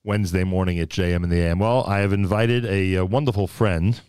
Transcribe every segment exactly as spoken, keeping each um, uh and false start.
Wednesday morning at J M and the A M. Well, I have invited a, a wonderful friend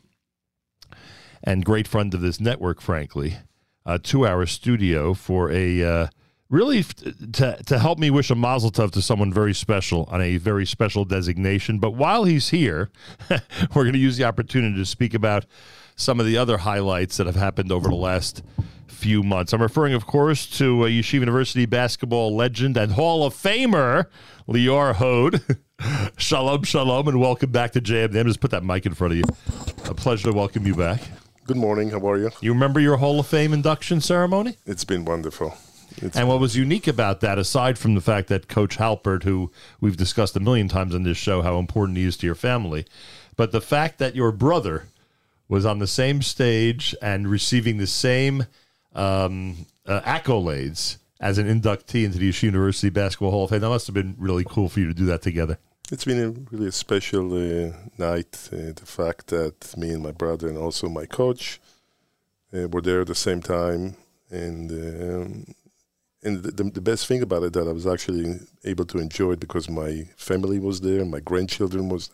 and great friend of this network, frankly, uh, to our studio for a uh, really f- to to help me wish a mazel tov to someone very special on a very special designation. But while he's here, we're going to use the opportunity to speak about some of the other highlights that have happened over the last few months. I'm referring, of course, to uh, Yeshiva University basketball legend and Hall of Famer Lior Hod. Shalom, shalom, and welcome back to J M. Just put that mic in front of you. A pleasure to welcome you back. Good morning. How are you? You remember your Hall of Fame induction ceremony? It's been wonderful. It's and what was unique about that, aside from the fact that Coach Halpert, who we've discussed a million times on this show, how important he is to your family, but the fact that your brother was on the same stage and receiving the same um, uh, accolades as an inductee into the Yeshiva University Basketball Hall of Fame. That must have been really cool for you to do that together. It's been a really a special uh, night. Uh, the fact that me and my brother and also my coach uh, were there at the same time. And um, and the, the best thing about it that I was actually able to enjoy it because my family was there, my grandchildren was there.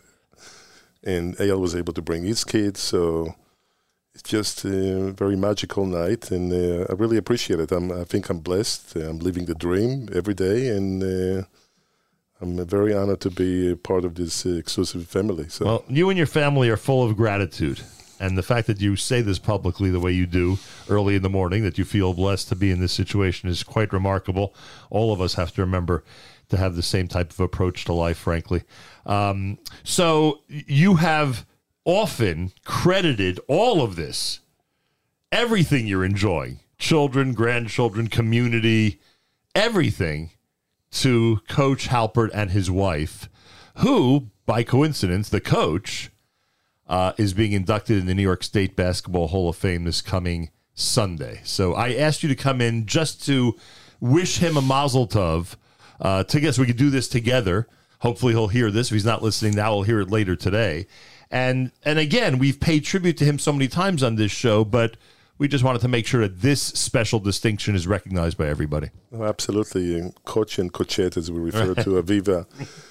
And Eyal was able to bring his kids, so it's just a very magical night, and uh, I really appreciate it. I'm, I think I'm blessed. I'm living the dream every day, and uh, I'm very honored to be a part of this uh, exclusive family. So. Well, you and your family are full of gratitude, and the fact that you say this publicly the way you do early in the morning, that you feel blessed to be in this situation, is quite remarkable. All of us have to remember to have the same type of approach to life, frankly. Um, so you have often credited all of this, everything you're enjoying, children, grandchildren, community, everything, to Coach Halpert and his wife, who, by coincidence, the coach, uh, is being inducted in the New York State Basketball Hall of Fame this coming Sunday. So I asked you to come in just to wish him a mazel tov. Uh, to guess we could do this together. Hopefully he'll hear this. If he's not listening now, he'll hear it later today. And and again, we've paid tribute to him so many times on this show, but we just wanted to make sure that this special distinction is recognized by everybody. Oh, absolutely. And Coach and Coachette, as we refer to Aviva,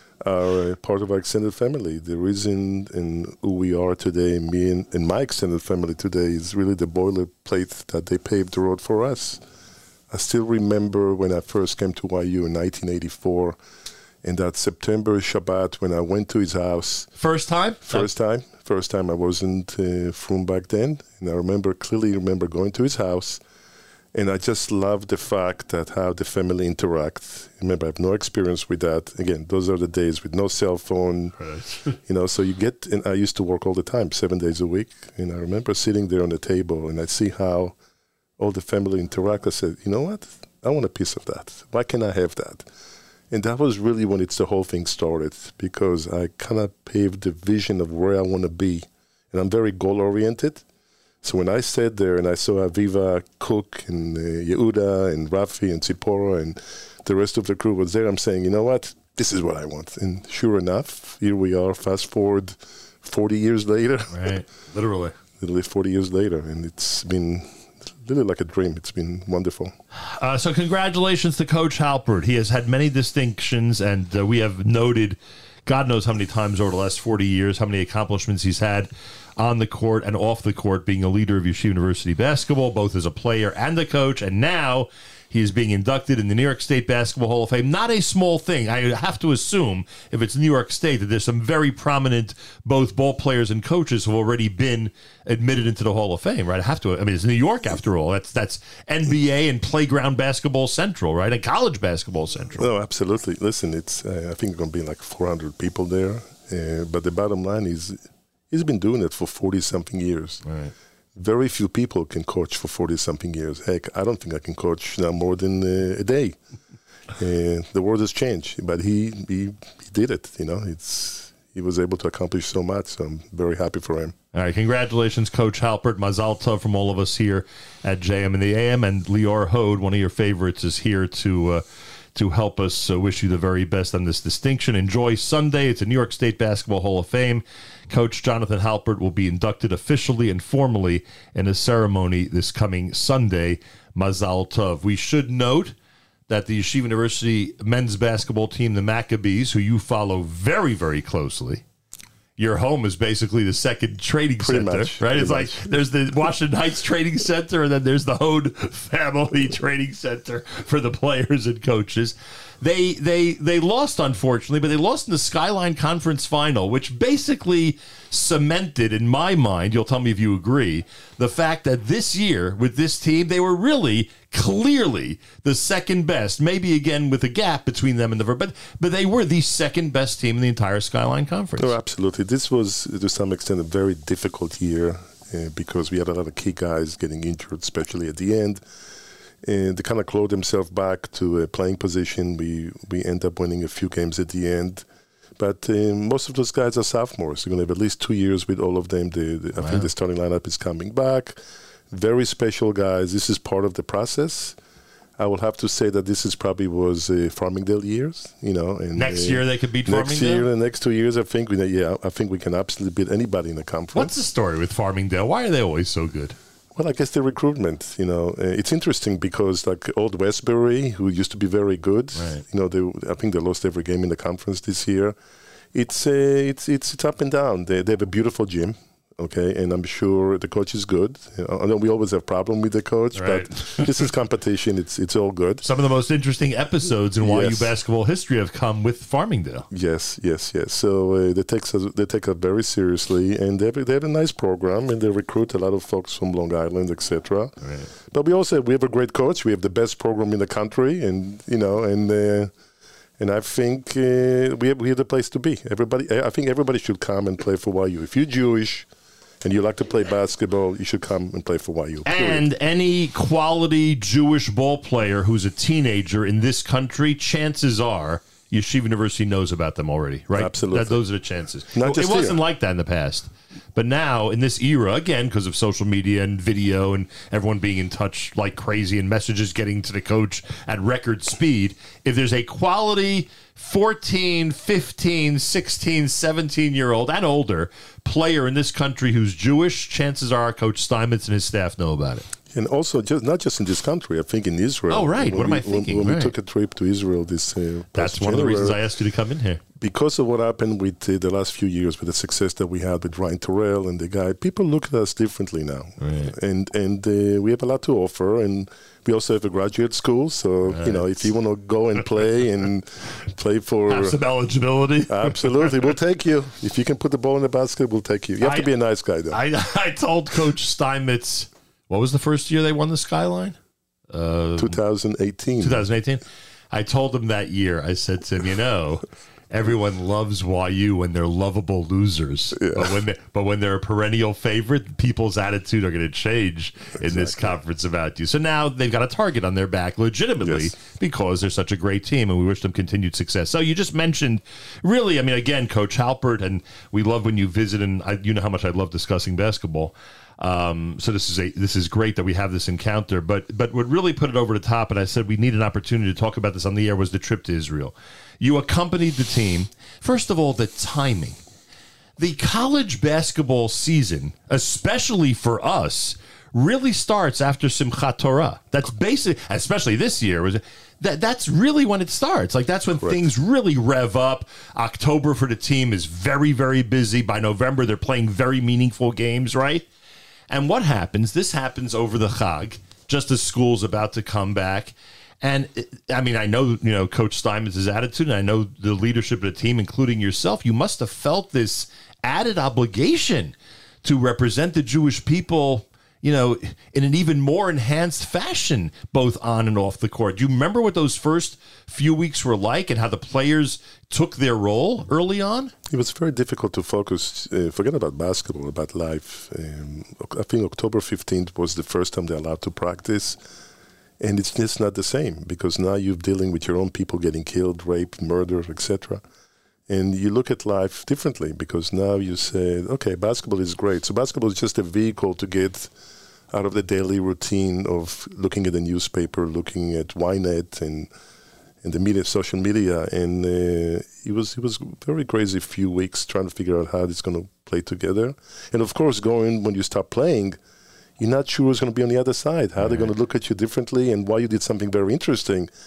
are uh, part of our extended family. The reason in who we are today, me and, and my extended family today, is really the boilerplate that they paved the road for us. I still remember when I first came to Y U in nineteen eighty-four, in that September Shabbat when I went to his house. First time? First time. First time. I wasn't uh, from back then. And I remember, clearly remember going to his house. And I just love the fact that how the family interacts. Remember, I have no experience with that. Again, those are the days with no cell phone. Right. You know, so you get, and I used to work all the time, seven days a week. And I remember sitting there on the table and I see how all the family interact. I said, you know what? I want a piece of that. Why can't I have that? And that was really when it's the whole thing started, because I kind of paved the vision of where I want to be. And I'm very goal-oriented. So when I sat there and I saw Aviva cook and uh, Yehuda and Rafi and Tzipora and the rest of the crew was there, I'm saying, you know what? This is what I want. And sure enough, here we are, fast forward forty years later. Right, literally. Literally forty years later. And it's been really like a dream. It's been wonderful. Uh, so congratulations to Coach Halpert. He has had many distinctions, and uh, we have noted, God knows how many times over the last forty years, how many accomplishments he's had on the court and off the court, being a leader of Yeshiva University basketball, both as a player and a coach, and now he is being inducted in the New York State Basketball Hall of Fame. Not a small thing. I have to assume, if it's New York State, that there's some very prominent both ball players and coaches who have already been admitted into the Hall of Fame, right? I have to. I mean, it's New York after all. That's that's N B A and Playground Basketball Central, right? And College Basketball Central. No, absolutely. Listen, it's uh, I think it's going to be like four hundred people there. Uh, but the bottom line is, he's been doing it for forty-something years. Right. Very few people can coach for forty-something years. Heck, I don't think I can coach now more than uh, a day. uh, the world has changed, but he, he he did it. You know, it's he was able to accomplish so much. So I'm very happy for him. All right, congratulations, Coach Halpert. Mazal tov from all of us here at J M and the A M. And Lior Hod, one of your favorites, is here to uh, to help us uh, wish you the very best on this distinction. Enjoy Sunday. It's a New York State Basketball Hall of Fame. Coach Jonathan Halpert will be inducted officially and formally in a ceremony this coming Sunday. Mazal tov. We should note that the Yeshiva University men's basketball team, the Maccabees, who you follow very, very closely, your home is basically the second training Pretty center, much, right? It's pretty like much. there's the Washington Heights Training Center, and then there's the Hode Family Training Center for the players and coaches. They they they lost, unfortunately, but they lost in the Skyline Conference Final, which basically cemented, in my mind, you'll tell me if you agree, the fact that this year with this team, they were really clearly the second best, maybe again with a gap between them and the but but they were the second best team in the entire Skyline Conference. No, absolutely. This was, to some extent, a very difficult year uh, because we had a lot of key guys getting injured, especially at the end. And they kind of clawed themselves back to a playing position. We we end up winning a few games at the end. But uh, most of those guys are sophomores. They're going to have at least two years with all of them. The, the, wow. I think the starting lineup is coming back. Very special guys. This is part of the process. I will have to say that this is probably was uh, Farmingdale years, you know. And, next uh, year they could beat next Farmingdale? Next year, the next two years, I think, we, yeah, I think we can absolutely beat anybody in the conference. What's the story with Farmingdale? Why are they always so good? Well, I guess the recruitment, you know, uh, it's interesting because like Old Westbury, who used to be very good, right. you know, they, I think they lost every game in the conference this year. It's uh, it's it's it's up and down. They they have a beautiful gym, okay, and I'm sure the coach is good. You know, I know we always have problem with the coach, right. but this is competition. It's it's all good. Some of the most interesting episodes in Y U yes. basketball history have come with Farmingdale. Yes, yes, yes. So uh, they take they take it very seriously, and they have, they have a nice program, and they recruit a lot of folks from Long Island, et cetera. Right. But we also we have a great coach. We have the best program in the country, and you know, and. Uh, And I think uh, we have, we have the place to be. Everybody, I think everybody should come and play for Y U. If you're Jewish and you like to play basketball, you should come and play for Y U. Period. And any quality Jewish ball player who's a teenager in this country, chances are Yeshiva University knows about them already, right? Absolutely. That, those are the chances. Not Well, just it wasn't here. like that in the past. But now, in this era, again, because of social media and video and everyone being in touch like crazy and messages getting to the coach at record speed, if there's a quality fourteen, fifteen, sixteen, seventeen-year-old and older player in this country who's Jewish, chances are Coach Steinmetz and his staff know about it. And also, just not just in this country, I think in Israel. Oh, right. When What am we, I thinking? When, when Right. we took a trip to Israel this uh, That's past one of the reasons I January, asked you to come in here. because of what happened with uh, the last few years, with the success that we had with Ryan Terrell and the guy, people look at us differently now. Right. And and uh, we have a lot to offer, and we also have a graduate school. So, Right. you know, if you want to go and play and play for... Have some eligibility. Absolutely. We'll take you. If you can put the ball in the basket, we'll take you. You have I- to be a nice guy, though. I, I told Coach Steinmetz, what was the first year they won the Skyline? Uh, twenty eighteen. twenty eighteen. I told him that year, I said to him, you know, everyone loves Y U when they're lovable losers. Yeah. But when they, but when they're a perennial favorite, people's attitude are going to change in this conference about you. So now they've got a target on their back legitimately Yes. because they're such a great team, and we wish them continued success. So you just mentioned, really, I mean, again, Coach Halpert, and we love when you visit, and I, you know how much I love discussing basketball. Um, so this is a this is great that we have this encounter, but but what really put it over the top, and I said we need an opportunity to talk about this on the air, was the trip to Israel. You accompanied the team. First of all, the timing. The college basketball season, especially for us, really starts after Simchat Torah. That's basic, especially this year. Was that that's really when it starts. Like that's when Correct. things really rev up. October for the team is very, very busy. By November, they're playing very meaningful games, right? And what happens? This happens over the Chag, just as school's about to come back. And I mean, I know, you know, Coach Steinmetz's attitude, and I know the leadership of the team, including yourself. You must have felt this added obligation to represent the Jewish people, you know, in an even more enhanced fashion, both on and off the court. Do you remember what those first few weeks were like and how the players took their role early on? It was very difficult to focus, uh, forget about basketball, about life. Um, I think October fifteenth was the first time they're allowed to practice. And it's just not the same because now you're dealing with your own people getting killed, raped, murdered, et cetera. And you look at life differently because now you say, okay, basketball is great. So basketball is just a vehicle to get out of the daily routine of looking at the newspaper, looking at Ynet and and the media, social media. And uh, it was it was very crazy few weeks trying to figure out how it's going to play together. And of course, going when you start playing, you're not sure who's going to be on the other side, how they're going to look at you differently, and why you did something very interesting.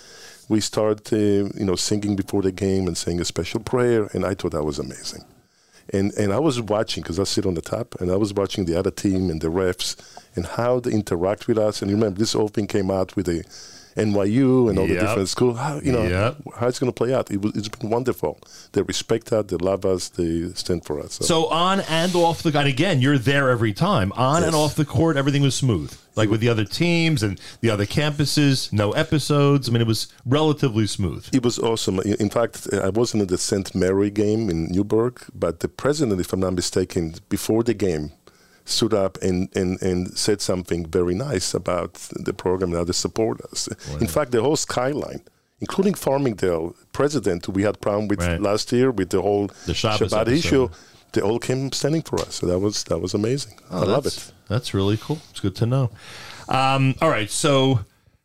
we started, uh, you know, singing before the game and saying a special prayer, and I thought that was amazing. And and I was watching, because I sit on the top, and I was watching the other team and the refs and how they interact with us. And you remember, this whole thing came out with the N Y U and all Yep. the different schools. How, you know, Yep. how it's going to play out. It was, it's been wonderful. They respect us, they love us, they stand for us. So, So on and off the, and again, you're there every time. On Yes. and off the court, everything was smooth. Like with the other teams and the other campuses, no episodes. I mean, it was relatively smooth. it was awesome. In in fact, I wasn't at the Saint Mary game in Newburgh, but the president, if I'm not mistaken, before the game, stood up and, and, and said something very nice about the program and how they support us. In fact, the whole skyline, including Farmingdale, president, we had problem with Right. last year with the whole The Shabbos Shabbat episode. issue. They all came standing for us. So that was that was amazing. I love that's, it. That's really cool. It's good to know. Um, all right, so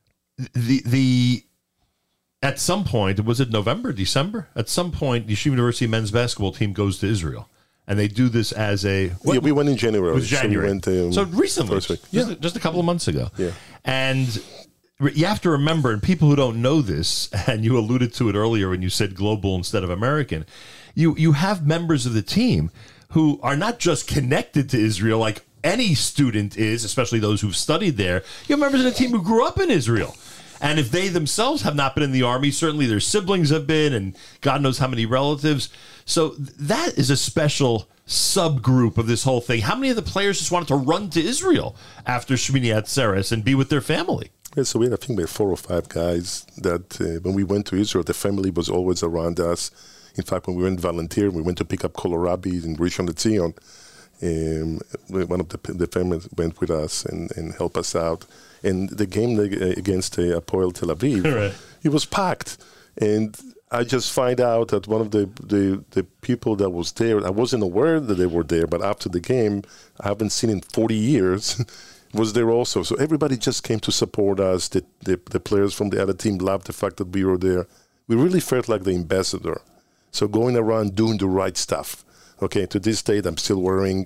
the the at some point, was it November, December? At some point, Yeshiva University men's basketball team goes to Israel, and they do this as a what, Yeah, we went in January. it was January. So, we went, um, so recently, first week. just, Yeah. just a couple of months ago. Yeah. And re- you have to remember, and people who don't know this, and you alluded to it earlier when you said global instead of American, you you have members of the team who are not just connected to Israel like any student is, especially those who've studied there. You have members of the team who grew up in Israel. And if they themselves have not been in the army, certainly their siblings have been, and God knows how many relatives. So th- that is a special subgroup of this whole thing. How many of the players just wanted to run to Israel after Shmini Atzeres and be with their family? Yeah, so we had, I think, we had four or five guys that uh, when we went to Israel, the family was always around us. In fact, when we went volunteer, we went to pick up kohlrabi in Rishon LeZion. Um, one of the, the families went with us and, and helped us out. And the game against uh, Hapoel Tel Aviv, Right. it was packed. And I just find out that one of the, the, the people that was there, I wasn't aware that they were there, but after the game, I haven't seen in forty years, was there also. So everybody just came to support us. The, the, the players from the other team loved the fact that we were there. We really felt like the ambassador. So going around doing the right stuff. Okay, to this date, I'm still wearing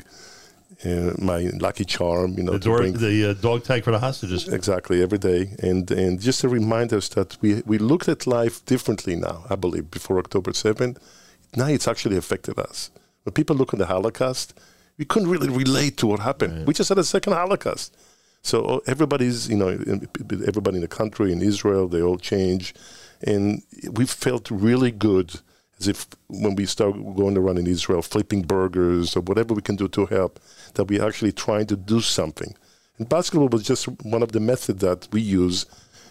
uh, my Lucky Charm, you know, The, to door, bring the uh, dog tag for the hostages. exactly every day, and and just to remind us that we we looked at life differently now. I believe before October seventh, now it's actually affected us. When people look at the Holocaust, we couldn't really relate to what happened. Right. We just had a second Holocaust. So everybody's, you know, everybody in the country, in Israel, they all change, and we felt really good. As if when we start going around in Israel, flipping burgers or whatever we can do to help, that we're actually trying to do something. And basketball was just one of the methods that we use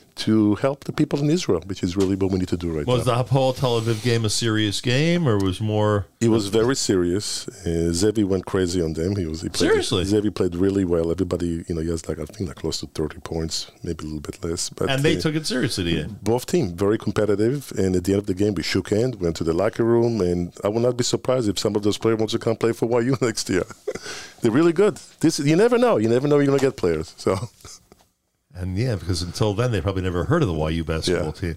to help the people in Israel, which is really what we need to do right Was now. the Hapoel Tel Aviv game a serious game, or was more? It was very serious. Uh, Zevi went crazy on them. He was he played, Seriously? Zevi played really well. Everybody, you know, he has like I think like close to thirty points, maybe a little bit less. But And they uh, took it seriously at the end. both teams very competitive, and at the end of the game, we shook hands, went to the locker room, and I will not be surprised if some of those players want to come play for Y U next year. They're really good. This you never know. You never know you're going to get players. So. And yeah, because until then they probably never heard of the Y U basketball Yeah, team.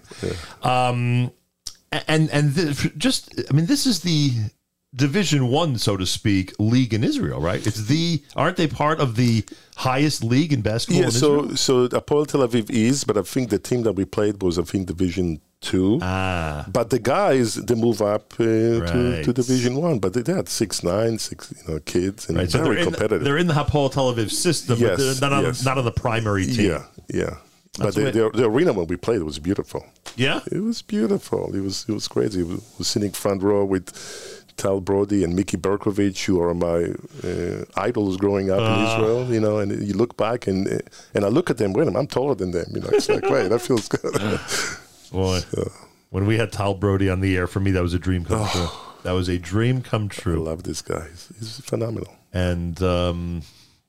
Um, and and th- just, I mean, this is the Division One, so to speak, league in Israel, right? It's the aren't they part of the highest league in basketball? Yeah, in so Israel? so Hapoel Tel Aviv is, but I think the team that we played was I think Division Two. Ah, But the guys they move up uh, to, Right. to Division One, but they, they had six nine, six you know kids, and right. So very they're in, competitive. they're in the Hapoel Tel Aviv system, Yes, but they're not on, yes. not on the primary team. yeah, yeah. That's But the, what- the, the arena when we played was beautiful. Yeah? It was beautiful. It was it was crazy. We was sitting front row with Tal Brody and Mickey Berkovich, who are my uh, idols growing up in Ah. Israel. You know, and you look back and and I look at them. Wait a minute, I'm taller than them. You know, it's like, wait, that feels good. Boy, when we had Tal Brody on the air, for me that was a dream come true. That was a dream come I true. love this guy. He's, he's phenomenal. And um,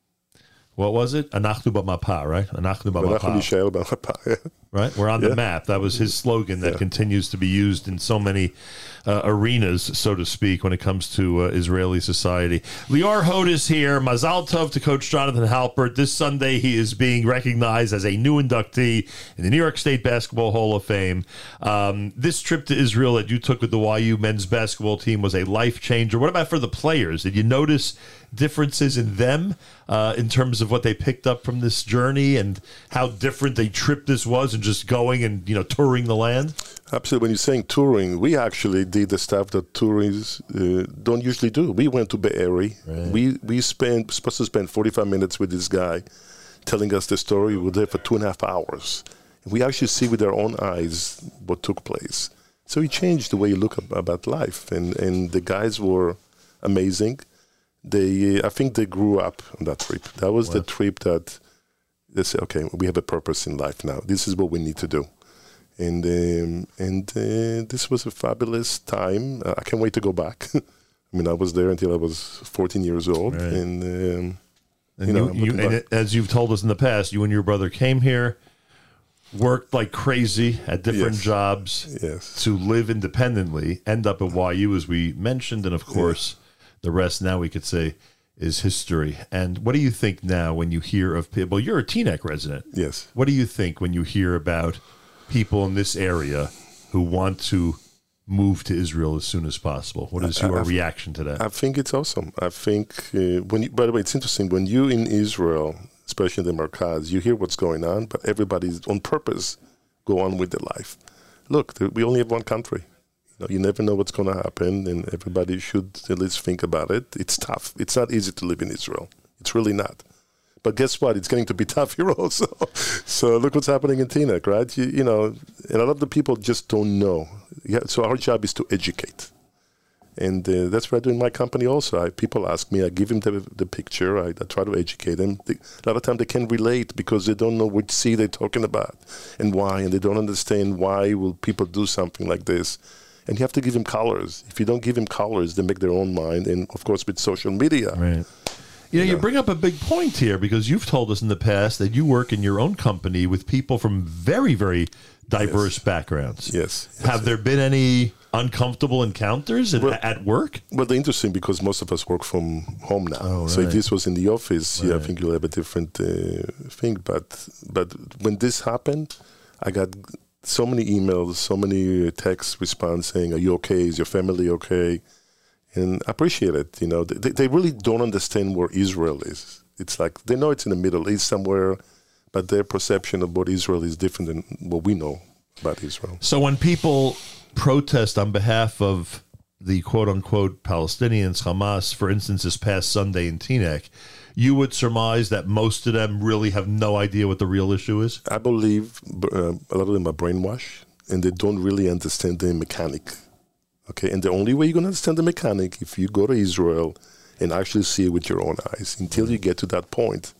what was it? Anachnu b'mapa, right? Anachnu Menachem b'mapa. Mishael Ben Hapa, yeah. Right? We're on the Yeah. map. That was his slogan that Yeah. continues to be used in so many uh, arenas, so to speak, when it comes to uh, Israeli society. Lior Hod is here. Mazal Tov to Coach Jonathan Halpert. This Sunday, he is being recognized as a new inductee in the New York State Basketball Hall of Fame. Um, this trip to Israel that you took with the Y U men's basketball team was a life changer. What about for the players? Did you notice differences in them uh, in terms of what they picked up from this journey and how different a trip this was in and just going and, you know, touring the land? Absolutely. When you're saying touring, we actually did the stuff that tourists uh, don't usually do. We went to Be'eri. Right. We we spent supposed to spend forty-five minutes with this guy telling us the story. We were there for two and a half hours. We actually see with our own eyes what took place. So it changed the way you look ab- about life. And, and the guys were amazing. They, uh, I think they grew up on that trip. That was wow. the trip that they said, okay, we have a purpose in life now. This is what we need to do. And um, and uh, this was a fabulous time. Uh, I can't wait to go back. I mean, I was there until I was fourteen years old. Right. And, um, and, you know, you, you, and as you've told us in the past, you and your brother came here, worked like crazy at different yes. jobs yes. to live independently, end up at Y U, as we mentioned, and of course, yeah. the rest now we could say is history. And what do you think now when you hear of people? You're a Teaneck resident. Yes. What do you think when you hear about people in this area who want to move to Israel as soon as possible? What is your I, I, reaction to that? I think it's awesome. I think, uh, when you, by the way, it's interesting. When you in Israel, especially in the Merkaz, you hear what's going on, but everybody's on purpose go on with their life. Look, we only have one country. You know, you never know what's going to happen, and everybody should at least think about it. It's tough. It's not easy to live in Israel. It's really not. But guess what? It's getting to be tough here also. So look what's happening in Teaneck, right? You, you know, and a lot of the people just don't know. Yeah, so our job is to educate. And uh, that's what I do in my company also. I, people ask me, I give them the, the picture, I, I try to educate them. They, a lot of times they can't relate because they don't know which sea they're talking about and why, and they don't understand why will people do something like this. And you have to give them colors. If you don't give them colors, they make their own mind. And, of course, with social media. Right. You know, you bring up a big point here because you've told us in the past that you work in your own company with people from very, very diverse yes. backgrounds. Yes. yes. Have there been any uncomfortable encounters at, well, at work? Well, they're interesting because most of us work from home now. Oh, right. So if this was in the office, right. yeah, I think you'll have a different uh, thing. But but when this happened, I got so many emails, so many text response saying, "Are you okay? Is your family okay?" And I appreciate it. You know, they, they really don't understand where Israel is. It's like they know it's in the Middle East somewhere, but their perception of what Israel is different than what we know about Israel. So when people protest on behalf of the quote-unquote Palestinians, Hamas, for instance, this past Sunday in Teaneck, you would surmise that most of them really have no idea what the real issue is? I believe uh, a lot of them are brainwashed, and they don't really understand the mechanic. Okay, and the only way you're going to understand the mechanic if you go to Israel and actually see it with your own eyes. Until you get to that point,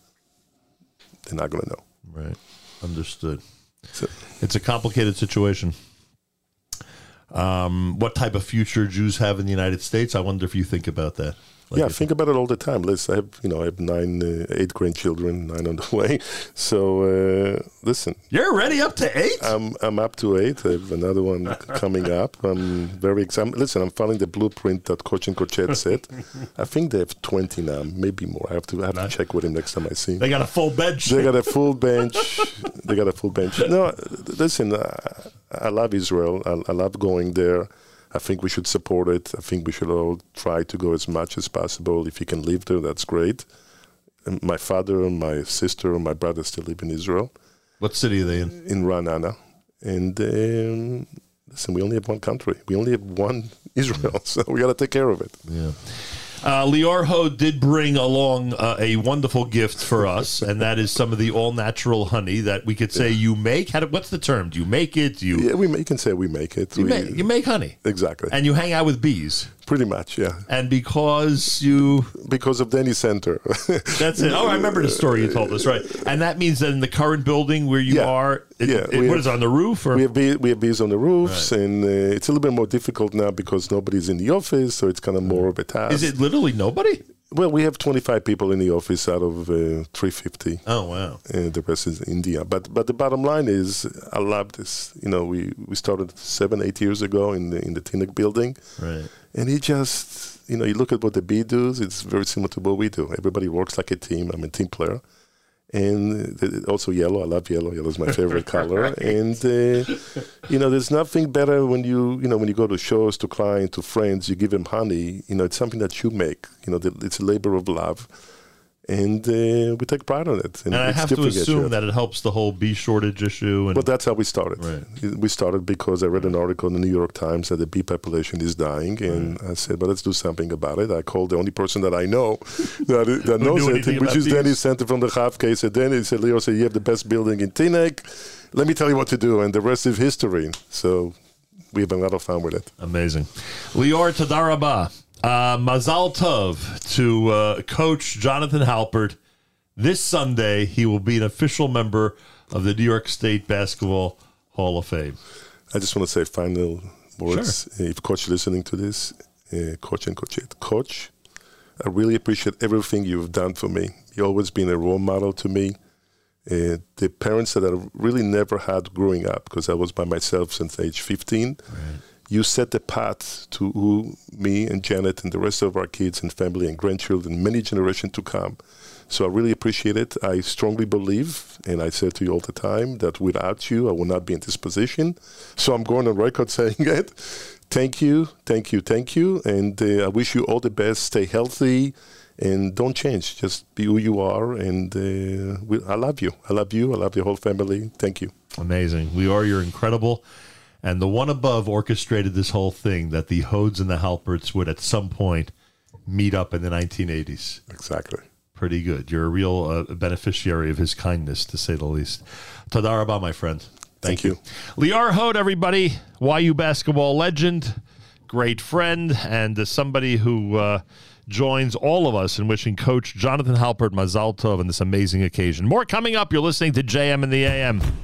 they're not going to know. Right. Understood. So, it's a complicated situation. Um, what type of future Jews have in the United States? I wonder if you think about that. Like yeah, I think about it all the time. Let's I have, you know, I have nine, uh, eight grandchildren, nine on the way. So uh, listen, you're already up to eight. I'm I'm up to eight. I have another one coming up. I'm very excited. Listen, I'm following the blueprint that Coach and Coachette said. I think they have twenty now, maybe more. I have to I have to check with him next time I see him. They got a full bench. They got a full bench. They got a full bench. No, listen, I, I love Israel. I, I love going there. I think we should support it. I think we should all try to go as much as possible. If you can live there, that's great. And my father, my sister, and my brother still live in Israel. What city are they in? In Ra'anana. And um, listen, we only have one country. We only have one Israel, so we got to take care of it. Yeah. Uh, Lior Ho did bring along uh, a wonderful gift for us, and that is some of the all-natural honey that we could say yeah. you make. How do, what's the term? Do you make it? Do you? Yeah, we make, you can say we make it. You, we, make, you make honey. Exactly. And you hang out with bees. Pretty much, yeah. And because you... Because of Denny Center. That's it. Oh, I remember the story you told us, right. And that means that in the current building where you yeah. are, it, yeah, it, what have, is it, on the roof? Or? We, have bee, we have bees on the roofs, right. and uh, it's a little bit more difficult now because nobody's in the office, so it's kind of more of a task. Is it literally nobody? Well, we have twenty-five people in the office out of uh, three hundred fifty. Oh, wow. And the rest is India. But but the bottom line is, I love this. You know, we, we started seven, eight years ago in the in the Teaneck building. Right. And it just, you know, you look at what the bee does, it's very similar to what we do. Everybody works like a team. I'm a team player. And also yellow. I love yellow. Yellow is my favorite color. Right. And, uh, you know, there's nothing better when you, you know, when you go to shows, to clients, to friends, you give them honey. You know, it's something that you make. You know, it's a labor of love. And uh, we take pride on it. And, and I have to assume that it helps the whole bee shortage issue. And well, that's how we started. Right. We started because I read an article in the New York Times that the bee population is dying. And right. I said, well, let's do something about it. I called the only person that I know that, that knows it, which is bees? Danny Center from the Chavke. Said, Danny, said, Leo said, you have the best building in Teaneck. Let me tell you what to do. And the rest is history. So we have a lot of fun with it. Amazing. Lior, Toda Rabah. Uh, Mazal Tov to uh, Coach Jonathan Halpert. This Sunday, he will be an official member of the New York State Basketball Hall of Fame. I just want to say final words. Sure. If Coach is listening to this, uh, Coach and Coachette, Coach, I really appreciate everything you've done for me. You've always been a role model to me. Uh, the parents that I really never had growing up, because I was by myself since age fifteen, right. You set the path to who me and Janet and the rest of our kids and family and grandchildren, many generations to come. So I really appreciate it. I strongly believe, and I say to you all the time, that without you, I will not be in this position. So I'm going on record saying it. Thank you, thank you, thank you. And uh, I wish you all the best. Stay healthy and don't change. Just be who you are. And uh, we, I love you. I love you. I love your whole family. Thank you. Amazing. We are. You're incredible. And the one above orchestrated this whole thing that the Hodes and the Halperts would at some point meet up in the nineteen eighties. Exactly. Pretty good. You're a real uh, beneficiary of his kindness, to say the least. Toda Rabah, my friend. Thank, Thank you. you. Lior Hode, everybody, Y U basketball legend, great friend, and uh, somebody who uh, joins all of us in wishing Coach Jonathan Halpert Mazal Tov on this amazing occasion. More coming up. You're listening to J M in the A M.